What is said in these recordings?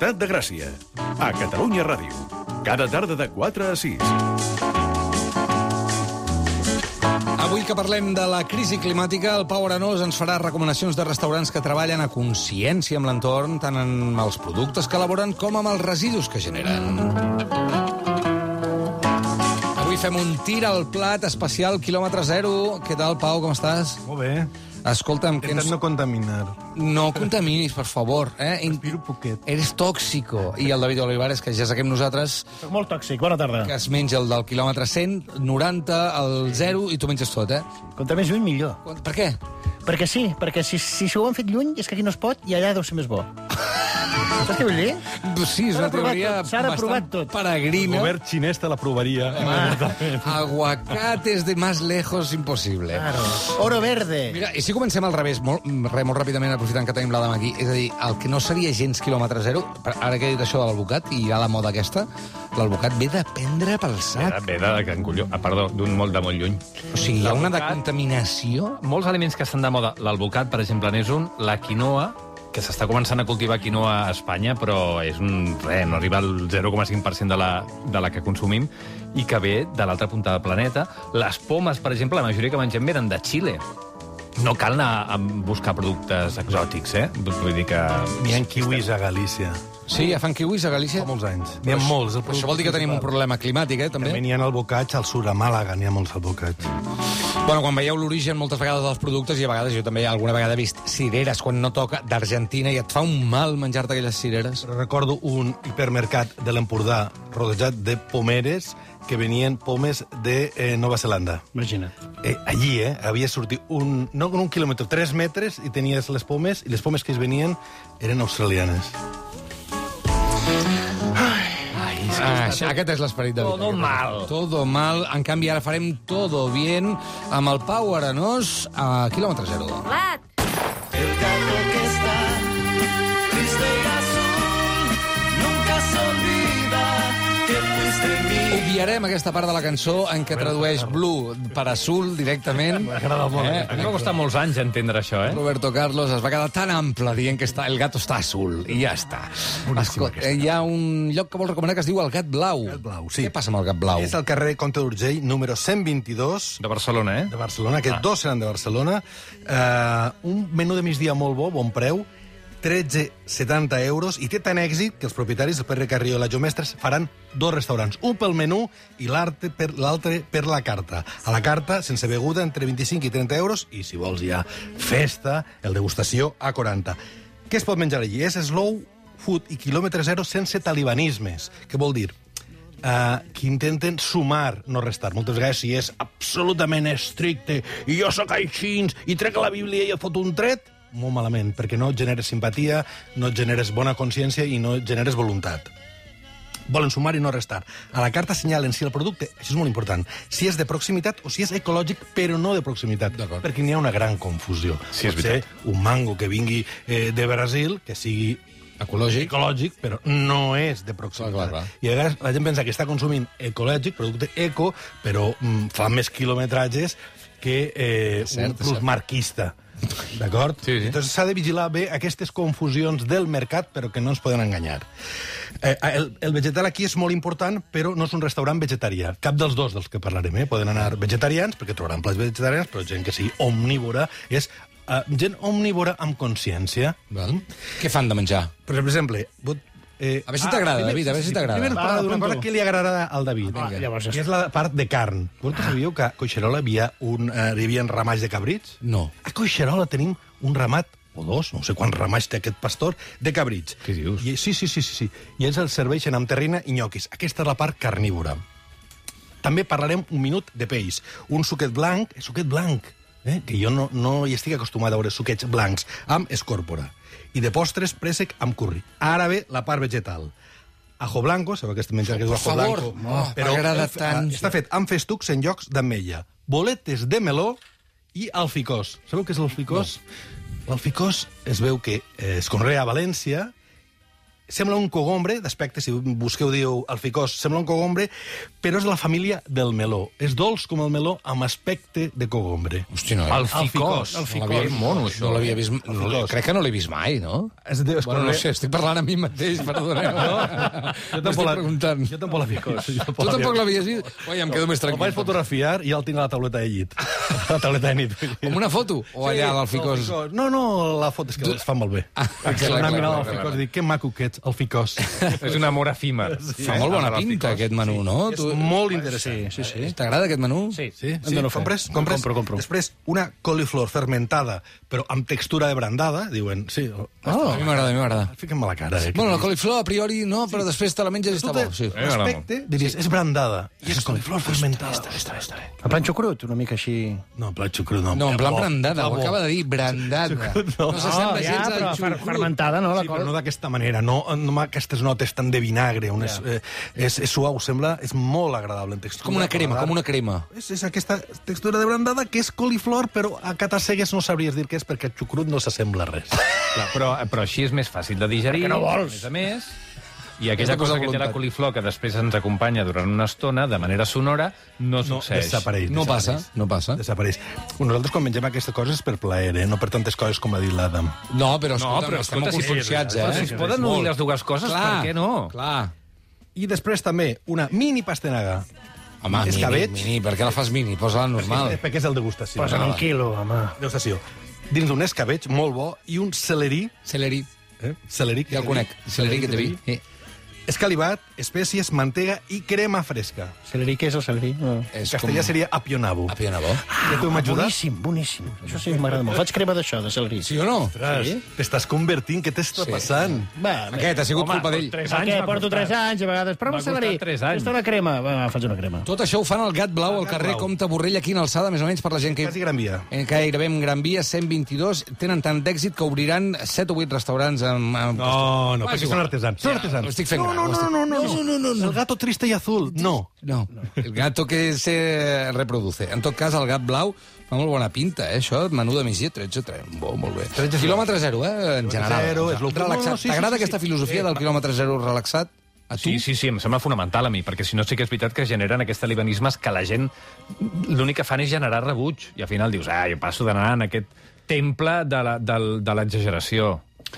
Ciutat de Gràcia. A Catalunya Ràdio. Cada tarda de 4 a 6. Avui que parlem de la crisi climàtica, el Pau Arenós ens farà recomanacions de restaurants que treballen a consciència amb l'entorn, tant amb els productes que elaboren com amb els residus que generen. Avui fem un tir al plat especial quilòmetre zero. Què tal, Pau, com estàs? Molt bé. Escolta'm, que Intentant no contaminar. no contaminis, per favor. Respiro poquet. Eres tòxico. I el David Olivares, que ja saquem nosaltres, Soc molt tòxic, bona tarda. que es menja el del quilòmetre 100, 90, el 0, i tu menges tot, Contra més lluny, millor. Per què? Perquè sí, perquè si ho han fet lluny és que aquí no es pot i allà deu ser més bo. Saps què vull dir? Sí, és S'ha una de provar teoria tot, s'ha de provar bastant tot. El peregrina. govern xinès te l'aprovaria. Aguacates de más lejos impossible. Claro. Oro verde. Mira, i si comencem al revés, molt ràpidament, aprofitant que tenim l'Adam aquí, és a dir, el que no seria gens quilòmetre zero, ara que he dit això de l'alvocat, i hi ha la moda aquesta, l'alvocat ve de prendre pel sac. Ve de Can Colló, perdó, d'un molt lluny. O sigui, hi ha una L'alvocat- decontaminació. Molts aliments que estan de moda, l'alvocat, per exemple, n'és un, la quinoa, que s'està començant a cultivar quinoa a Espanya, però és no arriba al 0,5% de la que consumim, i que ve de l'altra punta del planeta. Les pomes, per exemple, la majoria que mengem venen de Xile. No cal anar a buscar productes exòtics, Vull dir que... N'hi ha kiwis a Galícia. Sí, ja fan kiwis a Galícia? Fa molts anys. N'hi ha molts. Però això vol dir que tenim un problema climàtic, També també? n'hi ha albocats al sud, a Màlaga n'hi ha molts albocats. Bueno, quan veieu l'origen moltes vegades dels productes, i a vegades jo també alguna vegada he vist cireres quan no toca d'Argentina i et fa un mal menjar-te aquelles cireres. Però recordo un hipermercat de l'Empordà rodejat de pomeres que venien pomes de Nova Zelanda. Imagina't. Allí, havia sortit no un quilòmetre, 3 metres, i tenies les pomes, i les pomes que es venien eren australianes. Aquest és l'esperit de vida. Todo mal. Todo mal. En canvi, ara farem todo bien amb el Pau Arenós a quilòmetre zero. Plat! El gato que está triste y azul nunca se olvida que fuiste mi. Obviarem aquesta part de la cançó en què tradueix blue per azul directament. M'agrada molt. A mi m'ha costat molts anys entendre això, Roberto Carlos es va quedar tan ample dient que el gato està azul, i ja està. Escolta, hi ha un lloc que vol recomanar que es diu el Gat Blau. Gat Blau, sí. Què passa amb el Gat Blau? És al carrer Comte d'Urgell, número 122, De Barcelona, de Barcelona, que dos seran de Barcelona. Un menú de migdia molt bo, bon preu, 13,70 euros, i té tant èxit que els propietaris, el Pere Carrió i la Jo Mestres, faran dos restaurants, un pel menú i l'altre per la carta. A la carta, sense beguda, entre 25 i 30 euros, i si vols ja festa, el degustació a 40. Què es pot menjar allí? És slow food i quilòmetre zero sense talibanismes. Què vol dir? Que intenten sumar, no restar. Moltes vegades, si és absolutament estricte i jo sóc així i trec la Bíblia i et fot un tret, molt malament, perquè no et generes simpatia, no et generes bona consciència i no et generes voluntat. Volen sumar i no restar. A la carta assenyalen si el producte, això és molt important, si és de proximitat o si és ecològic, però no de proximitat, perquè n'hi ha una gran confusió. Sí, és Pot ser un mango que vingui de Brasil, que sigui ecològic, però no és de proximitat. Clar. I a vegades la gent pensa que està consumint ecològic, producte eco, però fa més quilometratges que un plus marquista. D'acord? Sí. Entonces s'ha de vigilar bé aquestes confusions del mercat, però que no ens poden enganyar. El vegetal aquí és molt important, però no és un restaurant vegetarià. Cap dels dos dels que parlarem, Poden anar vegetarians, perquè trobaran plats vegetarians, però gent que sigui omnívora és gent omnívora amb consciència. Què fan de menjar? Per exemple, A veure si t'agrada, David, a veure si t'agrada. Primer parla d'una cosa que li agradarà al David, llavors que és la part de carn. Vosaltres sabíeu que a Coixerola hi havia ramats de cabrits? No. A Coixerola tenim un ramat, o dos, no sé quants ramats té aquest pastor, de cabrits. Què dius? Sí. I ells els serveixen amb terrina i nyoquis. Aquesta és la part carnívora. També parlarem un minut de peix. Un suquet blanc, que jo no hi estic acostumat a veure suquets blancs, amb escòrpora. I de postres, préssec amb curri. Ara ve la part vegetal. Ajo blanco, sabeu aquest menjar que és ajo blanco? M'agrada tant. Està fet amb festucs en llocs d'ametlla, boletes de meló i alficòs. Sabeu què és l'alficòs? L'alficòs es veu que es conrea a València sembla un cogombre, d'aspecte, si busqueu diu alficòs, sembla un cogombre, però és de la família del meló. És dolç com el meló, amb aspecte de cogombre. Hosti, no. Alficòs. No l'havia mono, això. No l'havia vist, crec que no l'he vist mai, no? Bueno, no sé, estic parlant a mi mateix, perdoneu. Jo tampoc l'havia vist. Tu tampoc l'havies vist? Oi, em quedo més El tranquil. vaig fotografiar i ja el tinc a la tauleta de llit. A la tauleta de nit. Com una foto? O allà a l'alficòs? No, la foto és que es fa molt bé. clar, Anar mirant clar, l'alficòs i dic, que maco que ets, alficòs. És un amor efímer. Fa molt bona pinta, aquest menú, no? És molt interessant. Sí. T'agrada aquest menú? Sí. Sí, Hem d'anar a fer. compres. Compro. Després, una coliflor fermentada, però amb textura de brandada, diuen, sí. A mi m'agrada. Fiquem-me la cara. Bueno, la coliflor a priori no, però després te la menges i està bo. Sí. L'aspecte, diries, és brandada. I és coliflor fermentada. Està bé. En plan xucrut, una mica així... No, en plan xucrut, no. No, en plan Bo. brandada, ho Bo. acaba de dir, brandada. No s'assembla gens al xucrut. fermentada, no? Sí, però no d'aquesta manera, no amb aquestes notes tan de vinagre, on és suau, sembla, és molt agradable en textura. Com una crema. És aquesta textura de brandada que és coliflor, però a catacegues no sabries dir què és perquè el xucrut no s'assembla a res. Clar, però així és més fàcil de digerir. Perquè no vols. A més, i aquella cosa que té la coliflor que després ens acompanya durant una estona, de manera sonora, no succeeix. Desapareix. No passa. Desapareix. Nosaltres quan mengem aquestes coses és per plaer, no per tantes coses com ha dit l'Adam. No, però estem molt conscienciats, Però si es poden unir les dues coses, per què no? Clar. I després també una mini pastanaga. Home, mini, per què la fas mini? Posa-la normal. Perquè és el degustació. Posa'n un quilo, home. Degustació. Dins d'un escabeig molt bo i un celerí. Celerí. Celerí. Ja el conec. Celerí que te vi. Escalivat, espècies, mantega i crema fresca. Celerí, què és el celerí? En castellà seria apionabo. Apionabo. Ja tu m'ajudes? Boníssim. Això sí, m'agrada molt. Faig crema d'això, de celerí. Sí o no? Sí? T'estàs convertint, què t'està passant? Va, Aquest ha sigut culpa d'ell. Porto 3 anys, a vegades. Prova M'ha celerí. costat 3 anys. Fes-te una crema. Va, faig una crema. Tot això ho fan al Gat Blau, al carrer Comte Borrell, aquí en alçada, més o menys per la gent que... Quasi Gran Via. Gairebé en Gran Via, 122. Tenen tant d'èxit que obriran 7 o 8 restaurants amb... No, perquè són artesans. Són artesans. Ho estic fent gran. No. El gato triste y azul, no. No, el gato que se reproduce. En tot cas, el Gat Blau fa molt bona pinta, això, menú de migdia, 13. Molt bé. Quilòmetre zero, en general. Zero, és lo que- Relaxat. No, sí, T'agrada sí. aquesta filosofia del quilòmetre zero relaxat? A tu? Sí, em sembla fonamental a mi, perquè si no sí que és veritat que generen aquests talibanismes que la gent l'únic que fan és generar rebuig, i al final dius, jo passo d'anar en aquest temple de l'exageració.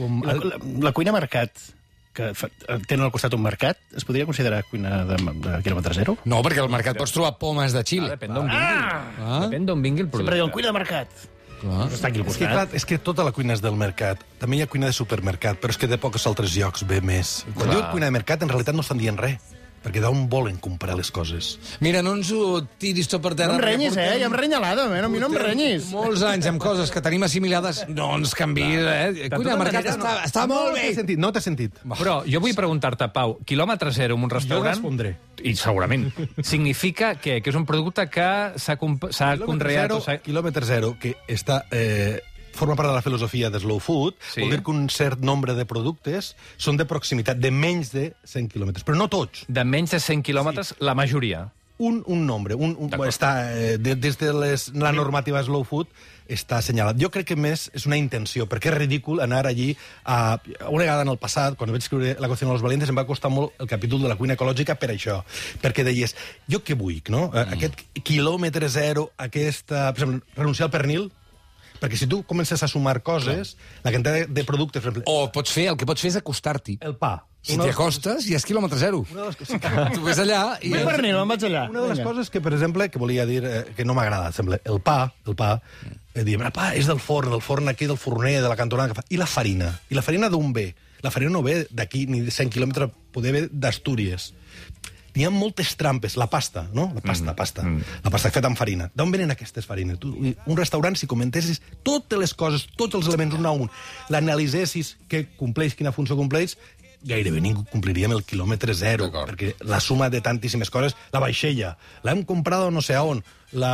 La cuina mercat, que tenen al costat un mercat, es podria considerar cuina de quilòmetre zero? No, perquè al mercat pots trobar pomes de Xile. Depèn d'on vingui. Depèn d'on vingui el Sempre producte. diuen cuina de mercat. Clar. Està aquí al És que, costat. clar, és que tota la cuina és del mercat. També hi ha cuina de supermercat, però és que de pocs altres llocs ve més. Quan diuen cuina de mercat, en realitat no estan dient res, perquè d'on volen comprar les coses. Mira, no ens ho tiris tot per terra. No em renyis, perquè ja em renya l'Adam, a mi no em renyis. Molts anys amb coses que tenim assimilades, no ens canviï, Cuina de mercat està molt bé. No t'he sentit. Però jo vull preguntar-te, Pau, quilòmetre zero en un restaurant... respondré. I segurament. Significa què? Que és un producte que s'ha conreat... Quilòmetre zero, que està... forma part de la filosofia de Slow Food, Sí. vol dir que un cert nombre de productes són de proximitat, de menys de 100 quilòmetres, però no tots. De menys de 100 quilòmetres, la majoria. Un nombre. Està, des de la normativa Slow Food està assenyalat. Jo crec que més és una intenció, perquè és ridícul anar allí una vegada en el passat, quan vaig escriure La cocina de los valientes, em va costar molt el capítol de la cuina ecològica per això, perquè deies, jo què vull, no? Aquest quilòmetre zero, per exemple, renunciar al pernil, perquè si tu comences a sumar coses, la quantitat de productes... Per exemple, O el que pots fer és acostar-t'hi. el pa. Si t'hi acostes, ja és quilòmetre zero. Tu ves allà i... Vull pernil, me'n vaig allà. Una de les coses que, per exemple, que volia dir que no m'agrada, sembla, el pa, diem, el pa és del forn aquí, del forner, de la cantonada que fa. I la farina? I la farina d'on ve? La farina no ve d'aquí, ni de 100 quilòmetres, poder ve d'Astúries. N'hi ha moltes trampes. La pasta, no? La pasta. La pasta feta amb farina. D'on venen aquestes farines? Tu, un restaurant, si comentessis totes les coses, tots els elements un a un, l'analitzessis què compleix, quina funció compleix, gairebé ningú compliria amb el quilòmetre zero, perquè la suma de tantíssimes coses, la vaixella, l'hem comprada no sé on,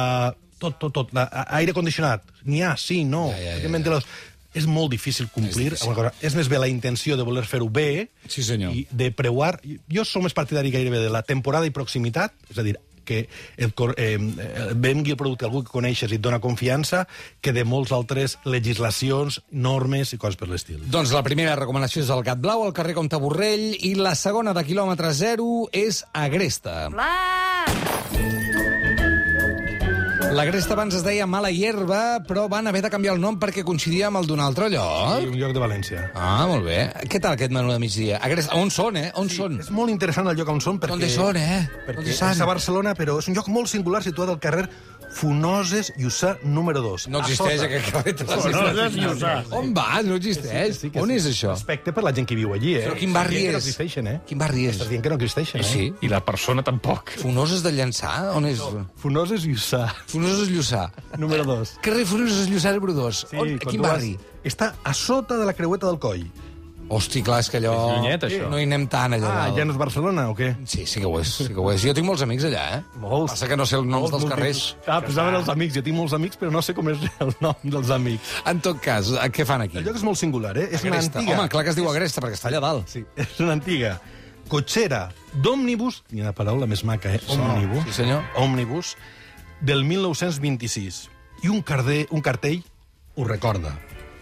tot, aire condicionat, n'hi ha, sí, no, és molt difícil complir amb una cosa. És més bé la intenció de voler fer-ho bé Sí, senyor. i de preuar. Jo som més partidari gairebé de la temporada i proximitat, és a dir, que vengui el producte a algú que coneixes i et dona confiança que de molts altres legislacions, normes i coses per l'estil. Doncs la primera recomanació és el Gat Blau, al carrer Comte Borrell, i la segona de quilòmetre zero és Agresta. L'Agresta abans es deia Mala Hierba, però van haver de canviar el nom perquè coincidia amb el d'un altre lloc. Un lloc de València. Ah, molt bé. Què tal aquest menú de migdia? Agresta, on són, On són? És molt interessant el lloc on són perquè... ¿Dónde són, Perquè és a Barcelona, però és un lloc molt singular situat al carrer Funoses Lluçà número 2. No existeix aquest carrer. Funoses Lluçà. On vas? No existeix. On és això? Respecte per la gent que viu allí, Però quin barri Que no és? existeixen, Quin barri és? Estàs dient que no existeixen, Sí. I la persona tampoc. Funoses de Llançà? On és? Funoses Lluçà, Funoses Lluçà. número 2. Carrer Funoses Lluçà número 2. Quin barri? Està a sota de la creueta del Coll. Hosti, clar, és que allò... És llunyet, això. No hi anem tant, allà dalt. Ja no és Barcelona, o què? Sí, sí que ho és, sí que ho és. Jo tinc molts amics allà, Molts. Passa que no sé els noms dels carrers. Posaven els amics. Jo tinc molts amics, però no sé com és el nom dels amics. En tot cas, què fan aquí? El lloc és molt singular, És una Agresta. antiga... Home, clar que es diu Agresta, perquè està allà dalt. Sí, és una antiga cotxera d'òmnibus, ni una paraula més maca, òmnibus. Sí, senyor. Òmnibus, del 1926. I un cartell ho recorda.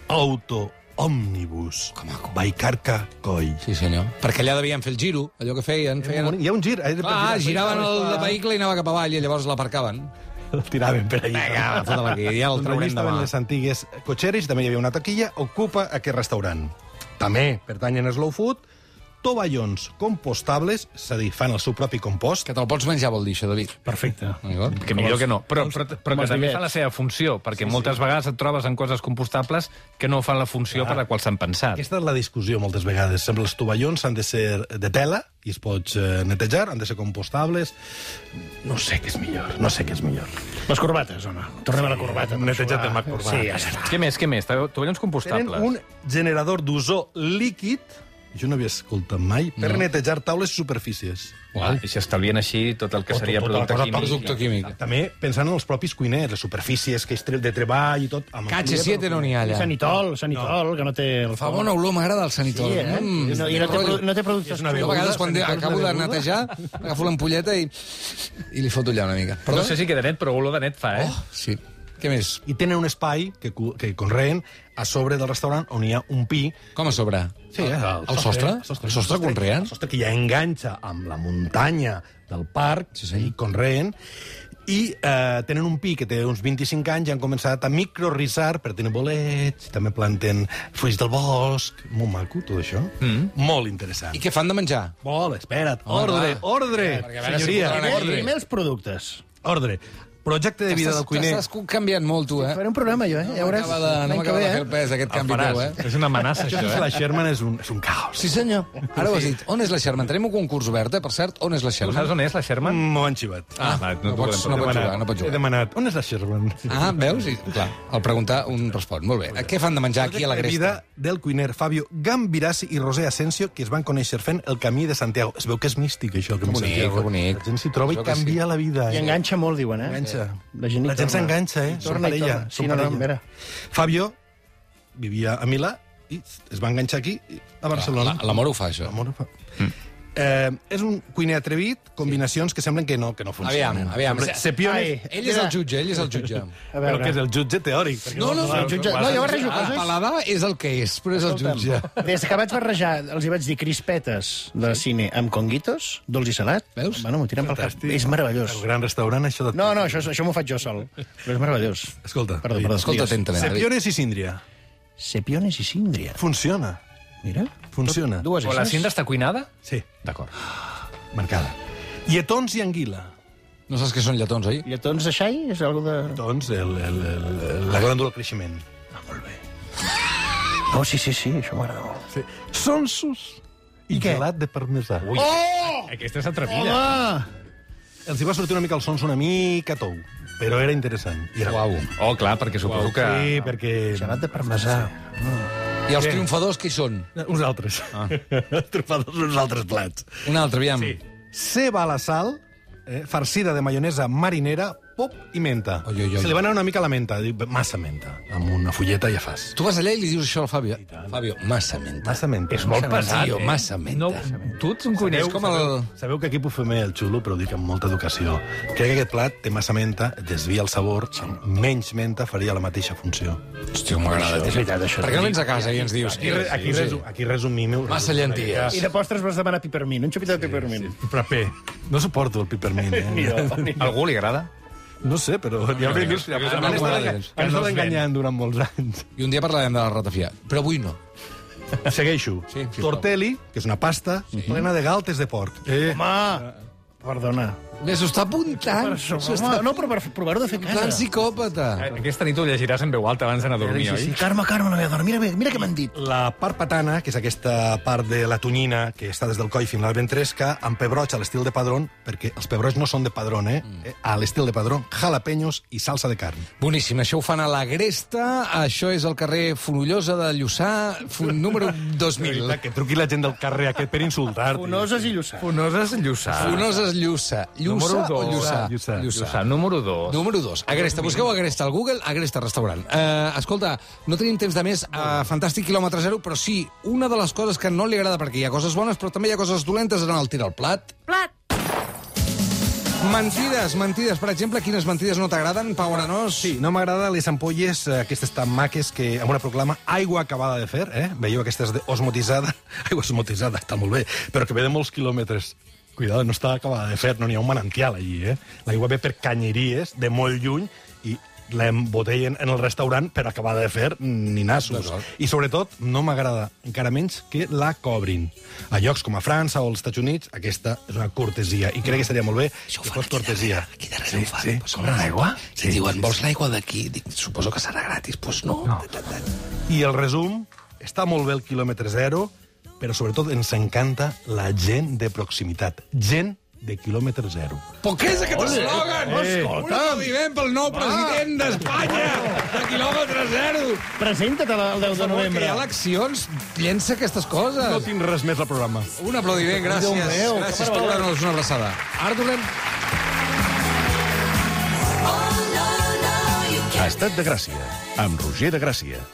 Òmnibus. Que maco. Vallcarca Coll. Sí, senyor. Perquè allà devien fer el giro, allò que feien. Hi ha un gir. Giraven el vehicle i anava cap avall i llavors l'aparcaven. El tiraven per allà. Vinga, fota-la aquí, ja el Allí traurem estaven demà. les antigues cotxeres, també hi havia una taquilla, ocupa aquest restaurant. També pertanyen a Slow Food, tovallons compostables, és a dir, fan el seu propi compost. Que te'l pots menjar, vol dir això, David. Perfecte. Que millor que no. Però que també fan la seva funció, perquè moltes vegades et trobes en coses compostables que no fan la funció per la qual s'han pensat. Aquesta és la discussió moltes vegades. Sempre els tovallons han de ser de tela i es pots netejar, han de ser compostables. No sé què és millor, Les corbates, home. Tornem a la corbata. Netejat amb la corbata. Sí, ja està. Què més? Tovallons Tenen compostables. un generador d'ozó líquid, jo no havia escoltat mai, per netejar taules i superfícies. I s'estalvien així tot el que seria tota la producte cosa químic. Producte químic. També pensant en els propis cuiners, les superfícies que és de treball i tot. KH7 no n'hi ha allà. Sanitol, que no té... El Fa bona olor, m'agrada el sanitol. Sí, I no té productes... Jo a vegades, quan acabo de netejar, agafo l'ampolleta i li foto allà una mica. No sé si queda net, però olor de net fa, Oh, sí. Què més? I tenen un espai que conreen a sobre del restaurant on hi ha un pi. Com a sobre? Sí, el sostre? El sostre conreen? El sostre que ja enganxa amb la muntanya del parc, i conreen, i tenen un pi que té uns 25 anys i han començat a microrrisar per tenir bolets, també planten fruits del bosc. Molt maco, tot això. Molt interessant. I què fan de menjar? Espera't. Home, Ordre, perquè a veure si senyoria. podran aquí. Primer els productes. Ordre. Projecte de vida del cuiner. T'estàs canviant molt, tu, Faré un programa, jo, Ja veuràs. No m'acaba de fer el pes, aquest canvi teu, És una amenaça, Això això, és la Sherman, és un caos. Sí, senyor. Ara ho has dit. On és la Sherman? Tenim un concurs obert, per cert. On és la Tu Sherman? saps on és, la Sherman? M'ho han xivat. Va, no pots jugar, no pots He jugar. demanat, on és la Sherman? Ah, veus? I, clar, al preguntar un respon. Molt bé. Què fan de menjar aquí a la De Gresta? vida del cuiner Fabio Gambirassi i Roser Asensio, que es van conèixer fent el camí de Santiago. Es veu que és místic, això. Que bonic, Santiago. que bonic. La gent s'hi troba i Això que canvia la vida. I enganxa molt, diuen, Enganxa. La gent s'enganxa, Són Torna i parella. torna. Sí, Són no, parella. mira. Fabio vivia a Milà i es va enganxar aquí, a Barcelona. L'amor ho fa, això. L'amor ho fa. És un cuiner atrevit, combinacions que semblen que no funcionen. Aviam. Sepiones... Ell és el jutge, ell és el jutge. A Però que és el jutge teòric. perquè No, El jutge... No, jo barrejo El coses. paladar és el que és, però és el jutge. Des que vaig barrejar, els hi vaig dir crispetes de cine amb conguitos, dolç i salat. Veus? Bueno, m'ho tiren pel cap. Fantàstic. És meravellós. El gran restaurant, això de... No, això m'ho faig jo sol. Però és meravellós. Escolta, Perdó. Escolta atentament. David. Sepiones i síndria. Sepiones i síndria. Funciona. Mira. Funciona. Dues O la cinta està cuinada? Sí, D'acord. marcada. Lletons i anguila. No saps què són lletons, oi? Lletons de xai? És algo de... Doncs la glàndula del creixement. Oh, sí, això m'agrada molt. Sí. Sonsos i gelat de parmesà. Ui, aquesta és atrevida. Els hi va sortir una mica el sons una mica tou, però era interessant. I era Uau. Oh, clar, perquè suposo que... Sí, perquè... Gelat de parmesà. I els triomfadors, qui són? Uns altres. Els trufadors, uns altres plats. Un altre, aviam. Ceba a la sal, farcida de maionesa marinera, pop i menta. Oi, oi, oi. Se li va anar una mica la menta, dic, massa menta. Amb una fulleta ja fas. Tu vas allà i li dius això al Fabio. Fabio, massa menta. Massa menta. És molt pesat, Tio, massa menta. No, tu ets un cuiner. És com el... Sabeu que aquí puc fer més el xulo, però ho dic amb molta educació. Crec que aquest plat té massa menta, et desvia el sabor, amb menys menta faria la mateixa funció. Hòstia, m'agrada. És veritat, això. Per què no vens a casa i ens dius... Aquí resumim... Massa llenties. I de postres vas demanar pipermint, un xupito de pipermint. Frappé. No suporto el pipermint, Ni Algú li agrada? No sé, però hi ha veïns que m'han estat enganyant durant molts anys. I un dia parlarem de la ratafia, però avui no. Segueixo. Sí, sisplau. Tortelli, que és una pasta plena de galtes de porc. Home, perdona. Bé, s'ho està apuntant. Home, no, però per provar-ho de fer a Plan casa. psicòpata. Aquesta nit ho llegiràs en veu alta abans d'anar a dormir, Sí, sí. oi? Carme, no m'he adormit. Mira què m'han dit. La part patana, que és aquesta part de la tonyina que està des del coll fins a la ventresca, amb pebroig a l'estil de Padrón, perquè els pebroigs no són de Padrón, a l'estil de Padrón, jalapenyos i salsa de carn. Boníssim, això ho fan a l'Agresta, això és al carrer Fonollosa de Lluçà, número 2000. Que truqui la gent del carrer aquest per insultar-te. Fonoses i Lluçà. Fonoses Lluçà. Fonoses Lluçà. Número Lluçà o dos. Lluçà? Lluçà, número 2. Número 2. Agresta. Busqueu Agresta al Google, Agresta Restaurant. Escolta, no tenim temps de més. Fantàstic quilòmetre zero, però sí, una de les coses que no li agrada, perquè hi ha coses bones, però també hi ha coses dolentes, en el tira al plat. Mentides. Per exemple, quines mentides no t'agraden, Pau Arenós? Sí, no m'agrada les ampolles, aquestes tan maques que amb una proclama aigua acabada de fer, Veieu aquestes osmotitzada? Aigua osmotitzada, està molt bé, però que ve de molts quilòmetres. Cuidado, no està acabada de fer, no n'hi ha un manantial allí, L'aigua ve per canyeries de molt lluny i l'embotellen en el restaurant per acabar de fer ni nassos. I sobretot no m'agrada encara menys que la cobrin. A llocs com a França o als Estats Units aquesta és una cortesia i crec que seria molt bé que fos cortesia. Aquí darrere ho fan. Sí. Cobren aigua? Sí, diuen, vols l'aigua d'aquí? Dic, suposo que serà gratis. Doncs no. I el resum, està molt bé el quilòmetre zero, però sobretot ens encanta la gent de proximitat. Gent de quilòmetre zero. Però què és aquest eslògan? Un aplaudiment pel nou president d'Espanya de quilòmetre zero. Presenta't el 10 de Que novembre. hi ha eleccions, llença aquestes coses. No tinc res més al programa. Un aplaudiment, gràcies. Déu meu, Gràcies, que Pau Arenós, una abraçada. Ara tornem. Estat de Gràcia, amb Roger de Gràcia.